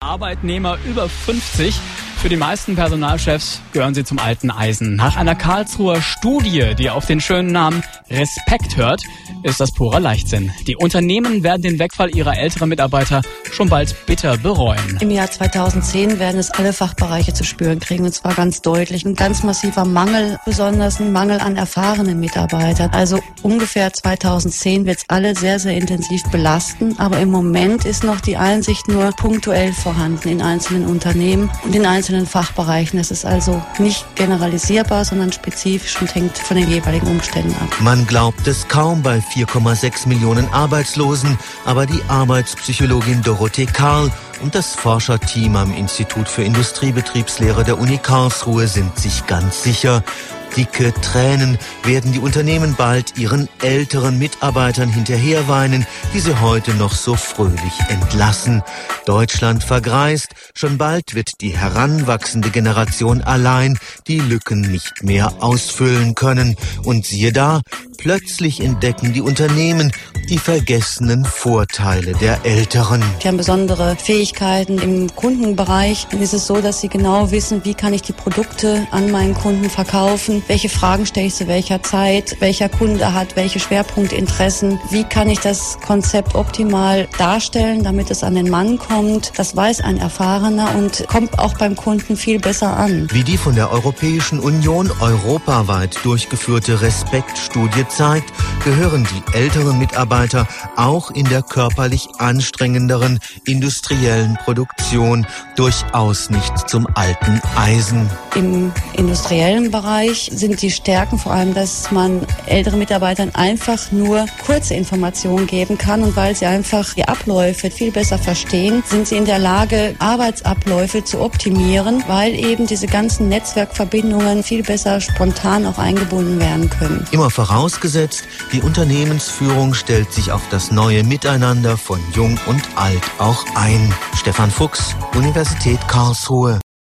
Arbeitnehmer über 50. Für die meisten Personalchefs gehören sie zum alten Eisen. Nach einer Karlsruher Studie, die auf den schönen Namen Respekt hört, ist das purer Leichtsinn. Die Unternehmen werden den Wegfall ihrer älteren Mitarbeiter schon bald bitter bereuen. Im Jahr 2010 werden es alle Fachbereiche zu spüren kriegen, und zwar ganz deutlich. Ein ganz massiver Mangel, besonders ein Mangel an erfahrenen Mitarbeitern. Also ungefähr 2010 wird es alle sehr, sehr intensiv belasten. Aber im Moment ist noch die Einsicht nur punktuell vorhanden in einzelnen Unternehmen und in einzelnen Fachbereichen. Es ist also nicht generalisierbar, sondern spezifisch und hängt von den jeweiligen Umständen ab. Man glaubt es kaum bei 4,6 Millionen Arbeitslosen, aber die Arbeitspsychologin Dorothee Karl und das Forscherteam am Institut für Industriebetriebslehre der Uni Karlsruhe sind sich ganz sicher: dicke Tränen werden die Unternehmen bald ihren älteren Mitarbeitern hinterherweinen, die sie heute noch so fröhlich entlassen. Deutschland vergreist, schon bald wird die heranwachsende Generation allein die Lücken nicht mehr ausfüllen können. Und siehe da, plötzlich entdecken die Unternehmen die vergessenen Vorteile der Älteren. Die haben besondere Fähigkeiten im Kundenbereich. Dann ist es so, dass sie genau wissen, wie kann ich die Produkte an meinen Kunden verkaufen, welche Fragen stelle ich zu welcher Zeit, welcher Kunde hat welche Schwerpunktinteressen, wie kann ich das Konzept optimal darstellen, damit es an den Mann kommt. Das weiß ein Erfahrener und kommt auch beim Kunden viel besser an. Wie die von der Europäischen Union europaweit durchgeführte Respektstudie zeigt, gehören die älteren Mitarbeiter auch in der körperlich anstrengenderen industriellen Produktion durchaus nicht zum alten Eisen. Im industriellen Bereich sind die Stärken vor allem, dass man älteren Mitarbeitern einfach nur kurze Informationen geben kann, und weil sie einfach die Abläufe viel besser verstehen, sind sie in der Lage, Arbeitsabläufe zu optimieren, weil eben diese ganzen Netzwerkverbindungen viel besser spontan auch eingebunden werden können. Immer vorausgesetzt, die Unternehmensführung stellt sich auf das neue Miteinander von Jung und Alt auch ein. Stefan Fuchs, Universität Karlsruhe.